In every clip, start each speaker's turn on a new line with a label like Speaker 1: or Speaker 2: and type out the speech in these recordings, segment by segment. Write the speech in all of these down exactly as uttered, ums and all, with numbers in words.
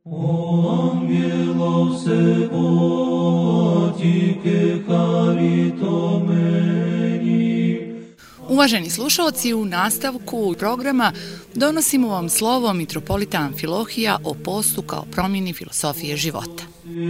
Speaker 1: O angelo se poti che carito meni.
Speaker 2: Uvaženi slušalci, u nastavku programa donosimo vam slovo mitropolita Amfilohija o postu kao promjeni filosofije života.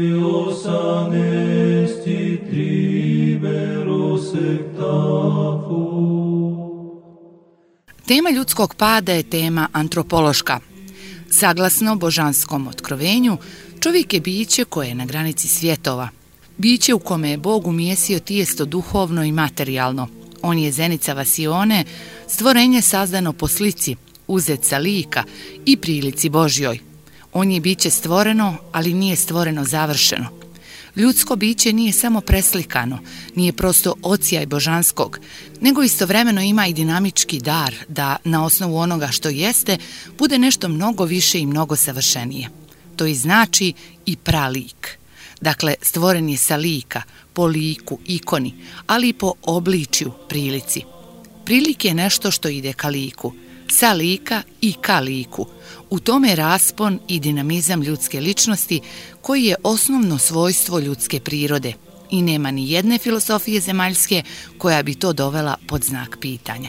Speaker 2: Tema ljudskog pada je tema antropološka. Saglasno božanskom otkrovenju, čovjek je biće koje je na granici svjetova. Biće u kome je Bog umjesio tijesto duhovno i materijalno. On je zenica vasione, stvorenje sazdano po slici, uzet sa lika i prilici Božjoj. On je biće stvoreno, ali nije stvoreno završeno. Ljudsko biće nije samo preslikano, nije prosto ocijaj božanskog, nego istovremeno ima i dinamički dar da na osnovu onoga što jeste bude nešto mnogo više i mnogo savršenije. To i znači i pralik. Dakle, stvoren je sa lika, po liku, ikoni, ali i po obličju, prilici. Prilik je nešto što ide ka liku, sa lika i ka liku. U tome je raspon i dinamizam ljudske ličnosti koji je osnovno svojstvo ljudske prirode i nema ni jedne filosofije zemaljske koja bi to dovela pod znak pitanja.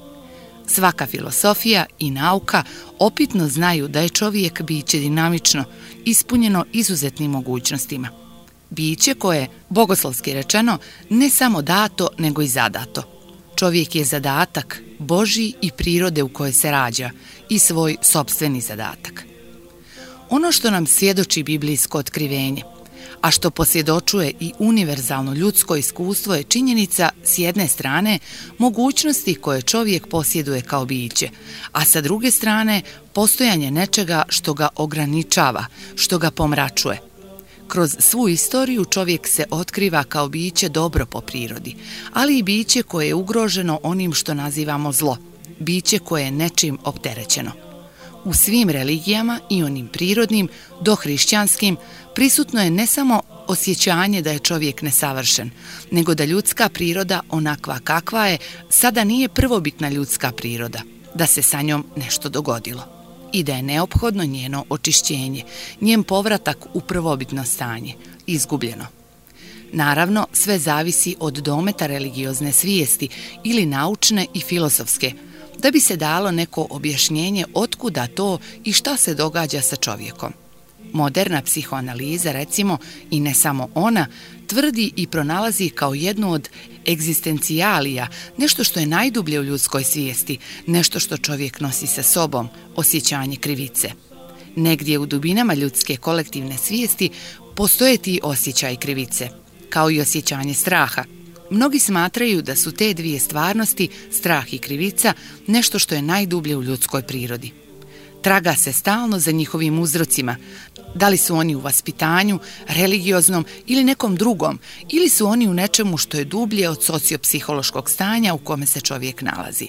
Speaker 2: Svaka filosofija i nauka opitno znaju da je čovjek biće dinamično, ispunjeno izuzetnim mogućnostima. Biće koje, bogoslovski rečeno, ne samo dato, nego i zadato. Čovjek je zadatak Božji i prirode u kojoj se rađa i svoj sopstveni zadatak. Ono što nam svjedoči biblijsko otkrivenje, a što posvjedočuje i univerzalno ljudsko iskustvo je činjenica s jedne strane mogućnosti koje čovjek posjeduje kao biće, a sa druge strane postojanje nečega što ga ograničava, što ga pomračuje. Kroz svu istoriju čovjek se otkriva kao biće dobro po prirodi, ali i biće koje je ugroženo onim što nazivamo zlo, biće koje je nečim opterećeno. U svim religijama, i onim prirodnim do hrišćanskim, prisutno je ne samo osjećanje da je čovjek nesavršen, nego da ljudska priroda onakva kakva je sada nije prvobitna ljudska priroda, da se sa njom nešto dogodilo i da je neophodno njeno očišćenje, njen povratak u prvobitno stanje, izgubljeno. Naravno, sve zavisi od dometa religiozne svijesti ili naučne i filozofske, da bi se dalo neko objašnjenje otkuda to i šta se događa sa čovjekom. Moderna psihoanaliza, recimo, i ne samo ona, tvrdi i pronalazi kao jednu od egzistencijalija, nešto što je najdublje u ljudskoj svijesti, nešto što čovjek nosi sa sobom, osjećanje krivice. Negdje u dubinama ljudske kolektivne svijesti postoje ti osjećaj krivice, kao i osjećanje straha. Mnogi smatraju da su te dvije stvarnosti, strah i krivica, nešto što je najdublje u ljudskoj prirodi. Traga se stalno za njihovim uzrocima, da li su oni u vaspitanju, religioznom ili nekom drugom, ili su oni u nečemu što je dublje od sociopsihološkog stanja u kome se čovjek nalazi.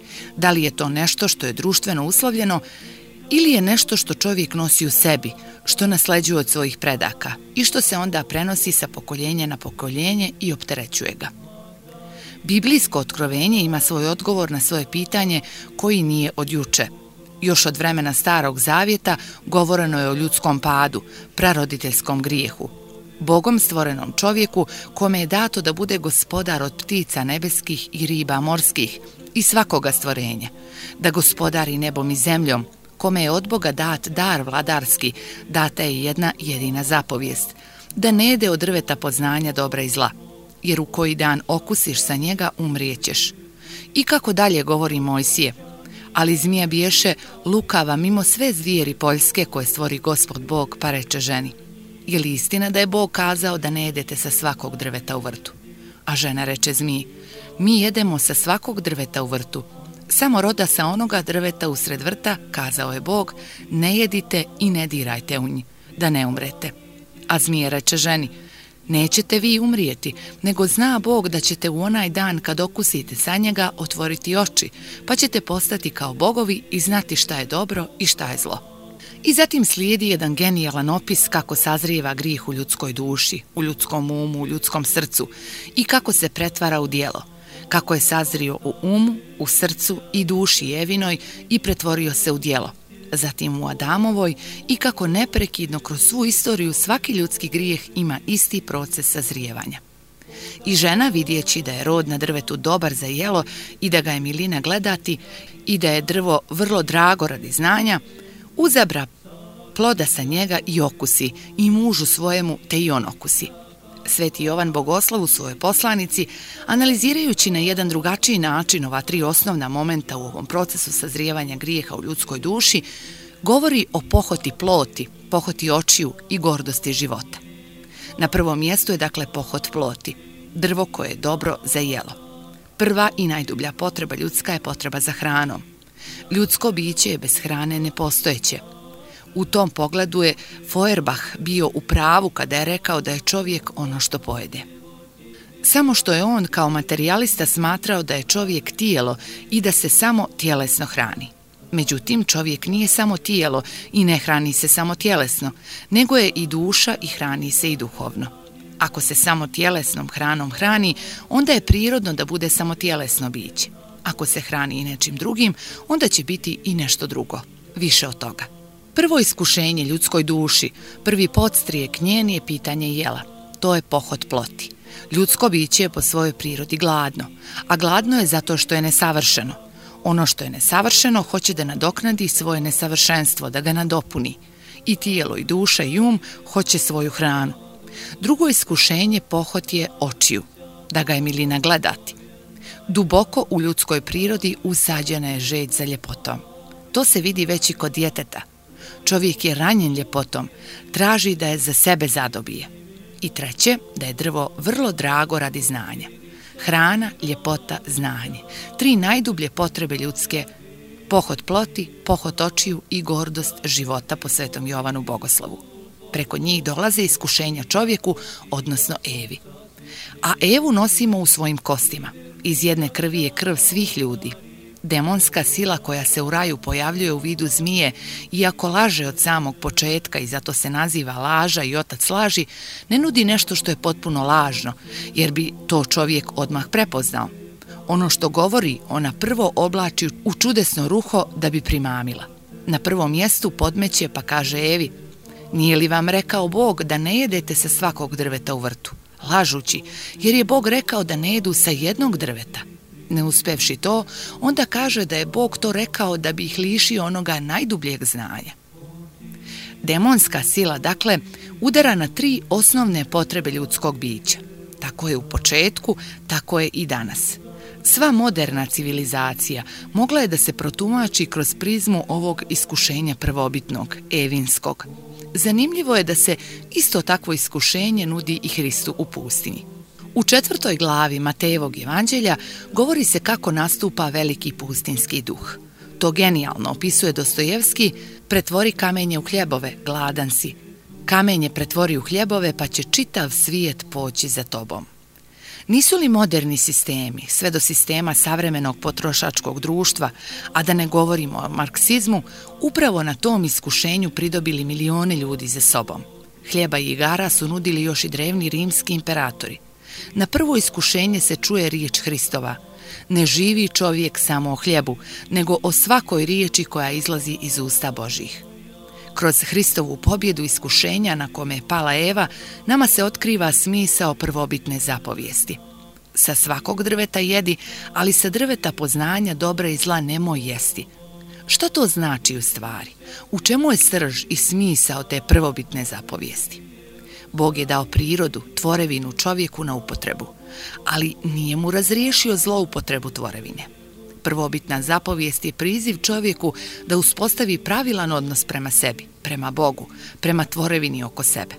Speaker 2: Da li je to nešto što je društveno uslovljeno ili je nešto što čovjek nosi u sebi, što nasleđuje od svojih predaka i što se onda prenosi sa pokoljenja na pokoljenje i opterećuje ga. Biblijsko otkrovenje ima svoj odgovor na svoje pitanje koji nije od juče. Još od vremena Starog Zavjeta govoreno je o ljudskom padu, praroditeljskom grijehu. Bogom stvorenom čovjeku kome je dato da bude gospodar od ptica nebeskih i riba morskih i svakoga stvorenja, da gospodari nebom i zemljom, kome je od Boga dat dar vladarski, data je jedna jedina zapovijest, da ne jede od drveta poznanja dobra i zla, jer u koji dan okusiš sa njega umrijećeš. I kako dalje govori Mojsije, ali zmija biješe lukava mimo sve zvijeri poljske koje stvori Gospod Bog, pa reče ženi: je li istina da je Bog kazao da ne jedete sa svakog drveta u vrtu? A žena reče zmiji: mi jedemo sa svakog drveta u vrtu, samo roda sa onoga drveta usred vrta, kazao je Bog, ne jedite i ne dirajte u nj, da ne umrete. A zmija reče ženi: nećete vi umrijeti, nego zna Bog da ćete u onaj dan kad okusite sa njega otvoriti oči, pa ćete postati kao bogovi i znati šta je dobro i šta je zlo. I zatim slijedi jedan genijalan opis kako sazrijeva grijeh u ljudskoj duši, u ljudskom umu, u ljudskom srcu i kako se pretvara u djelo, kako je sazrio u umu, u srcu i duši Evinoj i pretvorio se u djelo. zatim u Adamovoj i kako neprekidno kroz svu istoriju svaki ljudski grijeh ima isti proces sazrijevanja. I žena, vidjeći da je rod na drvetu dobar za jelo i da ga je milina gledati i da je drvo vrlo drago radi znanja, uzabra ploda sa njega i okusi i mužu svojemu te i on okusi. Sveti Jovan Bogoslav u svojoj poslanici, analizirajući na jedan drugačiji način ova tri osnovna momenta u ovom procesu sazrijevanja grijeha u ljudskoj duši, govori o pohoti ploti, pohoti očiju i gordosti života. Na prvom mjestu je dakle pohot ploti, drvo koje je dobro za jelo. Prva i najdublja potreba ljudska je potreba za hranom. Ljudsko biće je bez hrane nepostojeće. U tom pogledu je Feuerbach bio u pravu kada je rekao da je čovjek ono što pojede. Samo što je on kao materijalista smatrao da je čovjek tijelo i da se samo tjelesno hrani. Međutim, čovjek nije samo tijelo i ne hrani se samo tjelesno, nego je i duša i hrani se i duhovno. Ako se samo tjelesnom hranom hrani, onda je prirodno da bude samo tjelesno biće. Ako se hrani i nečim drugim, onda će biti i nešto drugo, više od toga. Prvo iskušenje ljudskoj duši, prvi podstrijek njen je pitanje jela. To je pohot ploti. Ljudsko biće je po svojoj prirodi gladno, a gladno je zato što je nesavršeno. Ono što je nesavršeno hoće da nadoknadi svoje nesavršenstvo, da ga nadopuni. I tijelo, i duša, i um hoće svoju hranu. Drugo iskušenje pohot je očiju, da ga je milina gledati. Duboko u ljudskoj prirodi usađena je žeđ za ljepotom. To se vidi već i kod djeteta. Čovjek je ranjen ljepotom, traži da je za sebe zadobije. I treće, da je drvo vrlo drago radi znanja. Hrana, ljepota, znanje. Tri najdublje potrebe ljudske, pohot ploti, pohot očiju i gordost života po Svetom Jovanu Bogoslavu. Preko njih dolaze iskušenja čovjeku, odnosno Evi. A Evu nosimo u svojim kostima. Iz jedne krvi je krv svih ljudi. Demonska sila koja se u raju pojavljuje u vidu zmije, iako laže od samog početka i zato se naziva laža i otac laži, ne nudi nešto što je potpuno lažno, jer bi to čovjek odmah prepoznao. Ono što govori, ona prvo oblači u čudesno ruho da bi primamila. Na prvom mjestu podmeće pa kaže Evi: nije li vam rekao Bog da ne jedete sa svakog drveta u vrtu? Lažući, jer je Bog rekao da ne jedu sa jednog drveta. Ne uspevši to, onda kaže da je Bog to rekao da bi ih lišio onoga najdubljeg znanja. Demonska sila, dakle, udara na tri osnovne potrebe ljudskog bića. Tako je u početku, tako je i danas. Sva moderna civilizacija mogla je da se protumači kroz prizmu ovog iskušenja prvobitnog, evinskog. Zanimljivo je da se isto takvo iskušenje nudi i Hristu u pustinji. U četvrtoj glavi Matejevog evanđelja govori se kako nastupa veliki pustinski duh. To genijalno opisuje Dostojevski: pretvori kamenje u hljebove, gladan si. Kamenje pretvori u hljebove pa će čitav svijet poći za tobom. Nisu li moderni sistemi, sve do sistema savremenog potrošačkog društva, a da ne govorimo o marksizmu, upravo na tom iskušenju pridobili milione ljudi za sobom? Hljeba i igara su nudili još i drevni rimski imperatori. Na prvo iskušenje se čuje riječ Hristova: ne živi čovjek samo o hljebu, nego o svakoj riječi koja izlazi iz usta Božjih. Kroz Hristovu pobjedu iskušenja na kome je pala Eva, nama se otkriva smisao prvobitne zapovijesti. Sa svakog drveta jedi, ali sa drveta poznanja dobra i zla nemoj jesti. Što to znači u stvari? U čemu je srž i smisao te prvobitne zapovijesti? Bog je dao prirodu, tvorevinu čovjeku na upotrebu, ali nije mu razriješio zloupotrebu tvorevine. Prvobitna zapovijest je priziv čovjeku da uspostavi pravilan odnos prema sebi, prema Bogu, prema tvorevini oko sebe.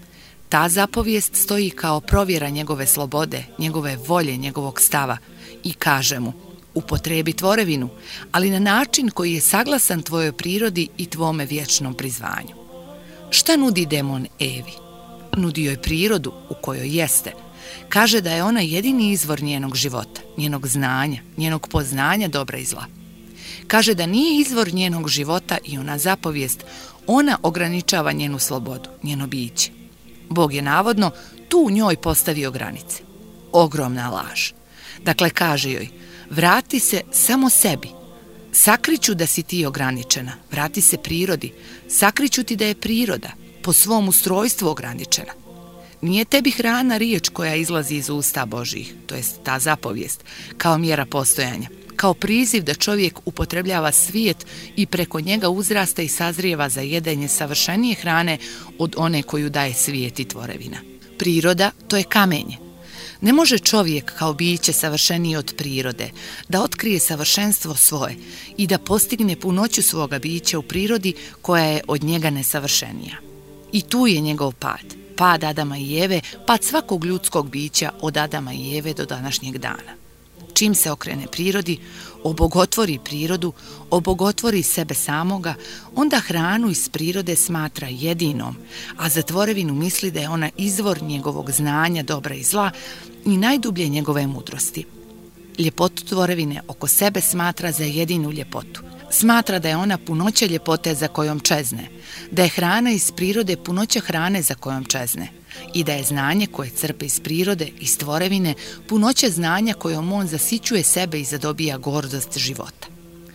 Speaker 2: Ta zapovijest stoji kao provjera njegove slobode, njegove volje, njegovog stava i kaže mu: upotrebi tvorevinu, ali na način koji je saglasan tvojoj prirodi i tvome vječnom prizvanju. Šta nudi demon Evi? Nudi joj prirodu u kojoj jeste. Kaže da je ona jedini izvor njenog života, njenog znanja, njenog poznanja dobra i zla. Kaže da nije izvor njenog života i ona zapovijest, ona ograničava njenu slobodu, njeno biće. Bog je navodno tu u njoj postavio granice. Ogromna laž. Dakle, kaže joj: vrati se samo sebi. Sakriću da si ti ograničena, vrati se prirodi. Sakriću ti da je priroda po svom ustrojstvu ograničena. Nije tebi hrana riječ koja izlazi iz usta Božjih, to jest ta zapovijest, kao mjera postojanja, kao priziv da čovjek upotrebljava svijet i preko njega uzrasta i sazrijeva za jedenje savršenije hrane od one koju daje svijet i tvorevina. Priroda, to je kamenje. Ne može čovjek kao biće savršeniji od prirode da otkrije savršenstvo svoje i da postigne punoću svoga bića u prirodi koja je od njega nesavršenija. I tu je njegov pad. Pad Adama i Eve, pad svakog ljudskog bića od Adama i Eve do današnjeg dana. Čim se okrene prirodi, obogotvori prirodu, obogotvori sebe samoga, onda hranu iz prirode smatra jedinom, a za tvorevinu misli da je ona izvor njegovog znanja, dobra i zla i najdublje njegove mudrosti. Ljepotu tvorevine oko sebe smatra za jedinu ljepotu. Smatra da je ona punoća ljepote za kojom čezne, da je hrana iz prirode punoća hrane za kojom čezne i da je znanje koje crpe iz prirode, iz tvorevine, punoća znanja kojom on zasićuje sebe i zadobija gordost života.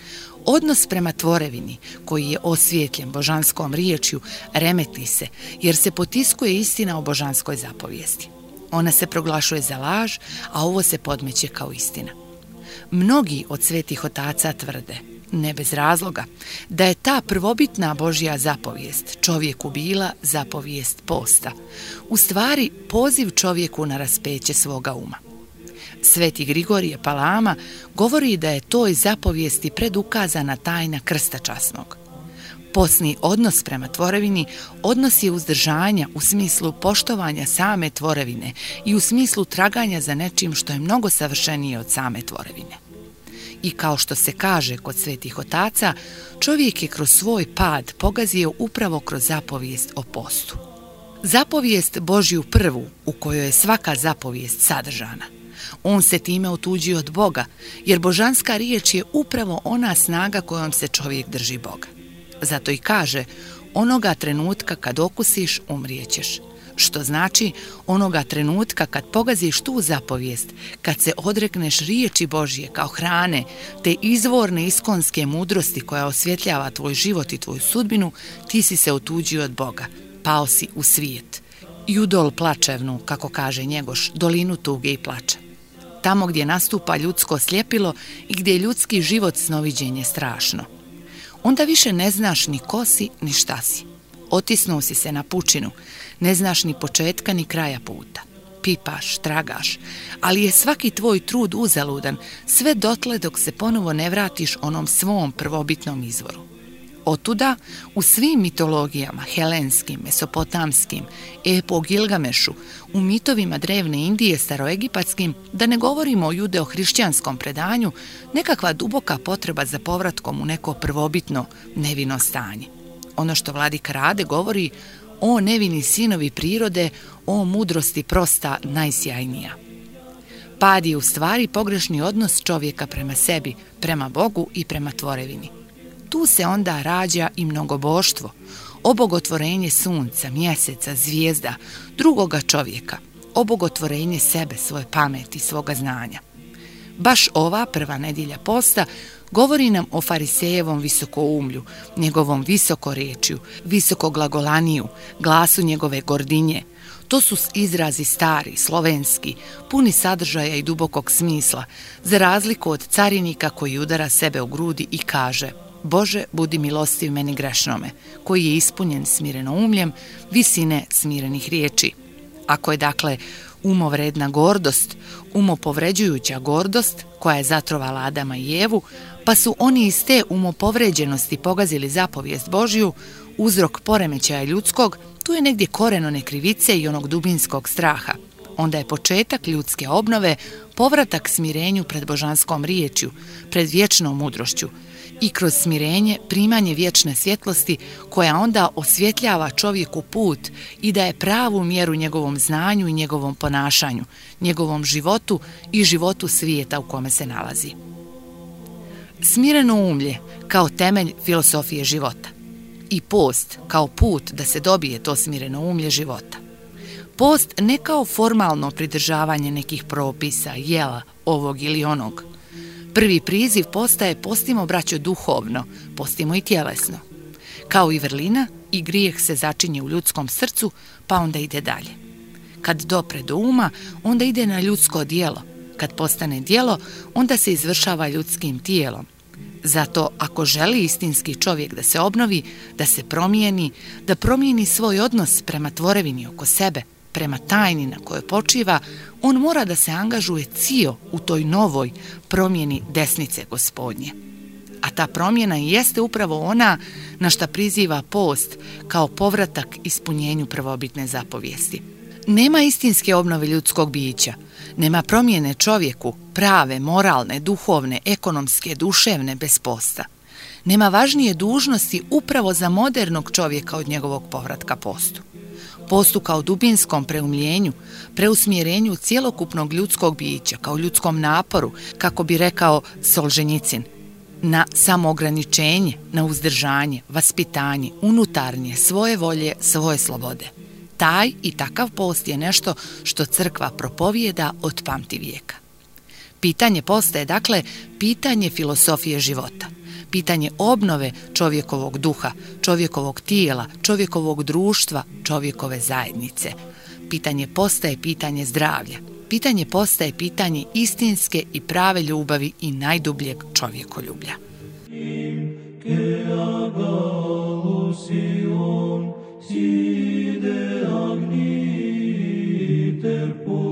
Speaker 2: Odnos prema tvorevini, koji je osvijetljen božanskom riječju, remeti se jer se potiskuje istina o božanskoj zapovijesti. Ona se proglašuje za laž, a ovo se podmeće kao istina. Mnogi od svetih otaca tvrde, ne bez razloga, da je ta prvobitna Božja zapovijest čovjeku bila zapovijest posta, u stvari poziv čovjeku na raspeće svoga uma. Sveti Grigorije Palama govori da je toj zapovijesti predukazana tajna krsta časnog. Posni odnos prema tvorevini odnos je uzdržanja u smislu poštovanja same tvorevine i u smislu traganja za nečim što je mnogo savršenije od same tvorevine. I kao što se kaže kod svetih otaca, čovjek je kroz svoj pad pogazio upravo kroz zapovijest o postu. Zapovijest Božju prvu, u kojoj je svaka zapovijest sadržana. On se time otuđio od Boga, jer božanska riječ je upravo ona snaga kojom se čovjek drži Boga. Zato i kaže, onoga trenutka kad okusiš, umrijećeš. Što znači, onoga trenutka kad pogaziš tu zapovijest, kad se odrekneš riječi Božje kao hrane, te izvorne iskonske mudrosti koja osvjetljava tvoj život i tvoju sudbinu, ti si se otuđio od Boga, pao si u svijet. I u dol plačevnu, kako kaže Njegoš, dolinu tuge i plača. Tamo gdje nastupa ljudsko sljepilo i gdje je ljudski život snoviđenje strašno. Onda više ne znaš ni ko si, ni šta si. Otisnuo si se na pučinu, ne znaš ni početka ni kraja puta. Pipaš, tragaš, ali je svaki tvoj trud uzaludan, sve dotle dok se ponovo ne vratiš onom svom prvobitnom izvoru. Otuda, u svim mitologijama, helenskim, mesopotamskim, epo Gilgamešu, u mitovima drevne Indije, staroegipatskim, da ne govorimo o judeo-hrišćanskom predanju, nekakva duboka potreba za povratkom u neko prvobitno, nevino stanje. Ono što vladika Rade govori, o nevini sinovi prirode, o mudrosti prosta najsjajnija. Pad je u stvari pogrešni odnos čovjeka prema sebi, prema Bogu i prema tvorevini. Tu se onda rađa i mnogoboštvo, obogotvorenje sunca, mjeseca, zvijezda, drugoga čovjeka, obogotvorenje sebe, svoje pameti, svoga znanja. Baš ova prva nedjelja posta govori nam o farisejevom visokoumlju, njegovom visokorečju, visokoglagolaniju, glasu njegove gordinje. To su izrazi stari, slovenski, puni sadržaja i dubokog smisla, za razliku od carinika koji udara sebe u grudi i kaže: Bože, budi milostiv meni grešnome, koji je ispunjen smirenoumljem, visine smirenih riječi. Ako je dakle umovredna gordost, umopovređujuća gordost koja je zatrovala Adama i Evu, pa su oni iz te umopovređenosti pogazili zapovijest Božju, uzrok poremećaja ljudskog, tu je negdje koren one krivice i onog dubinskog straha. Onda je početak ljudske obnove, povratak smirenju pred božanskom riječju, pred vječnom mudrošću i kroz smirenje primanje vječne svjetlosti koja onda osvjetljava čovjeku put i daje pravu mjeru njegovom znanju i njegovom ponašanju, njegovom životu i životu svijeta u kome se nalazi. Smireno umlje kao temelj filosofije života i post kao put da se dobije to smireno umlje života. Post ne kao formalno pridržavanje nekih propisa, jela, ovog ili onog. Prvi priziv posta je postimo, braćo, duhovno, postimo i tjelesno. Kao i vrlina, i grijeh se začinje u ljudskom srcu, pa onda ide dalje. Kad dopre do uma, onda ide na ljudsko djelo. Kad postane djelo, onda se izvršava ljudskim tijelom. Zato, ako želi istinski čovjek da se obnovi, da se promijeni, da promijeni svoj odnos prema tvorevini oko sebe, prema tajni na kojoj počiva, on mora da se angažuje cio u toj novoj promjeni desnice Gospodnje. A ta promjena i jeste upravo ona na šta priziva post kao povratak ispunjenju prvobitne zapovijesti. Nema istinske obnove ljudskog bića, nema promjene čovjeku, prave, moralne, duhovne, ekonomske, duševne bez posta. Nema važnije dužnosti upravo za modernog čovjeka od njegovog povratka postu. Postu kao dubinskom preumljenju, preusmjerenju cjelokupnog ljudskog bića, kao ljudskom naporu, kako bi rekao Solženjicin, na samoograničenje, na uzdržanje, vaspitanje, unutarnje, svoje volje, svoje slobode. Taj i takav post je nešto što crkva propovijeda od pamtivijeka. Pitanje posta je dakle pitanje filosofije života, pitanje obnove čovjekovog duha, čovjekovog tijela, čovjekovog društva, čovjekove zajednice. Pitanje posta je pitanje zdravlja. Pitanje posta je pitanje istinske i prave ljubavi i najdubljeg čovjekoljublja.
Speaker 1: Side agniter